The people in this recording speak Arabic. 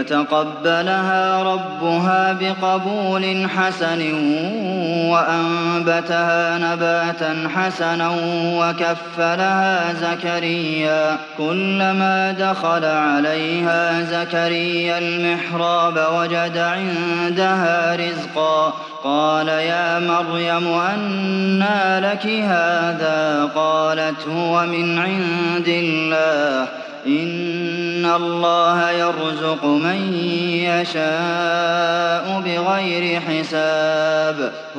فَتَقَبَّلَهَا رَبُّهَا بِقَبُولٍ حَسَنٍ وَأَنبَتَهَا نَبَاتًا حَسَنًا وَكَفَّلَهَا زَكَرِيَّا ۖ كُلَّمَا دَخَلَ عَلَيْهَا زَكَرِيَّا الْمِحْرَابَ وَجَدَ عِندَهَا رِزْقًا قَالَ يَا مَرْيَمُ أَنَّىٰ لَكِ هَٰذَا ۖ قَالَتْ هُوَ مِنْ عِندِ اللَّهِ ۖ إِنَّ اللَّهَ يَرْزُقُ مَن يَشَاءُ بِغَيْرِ حِسَابٍ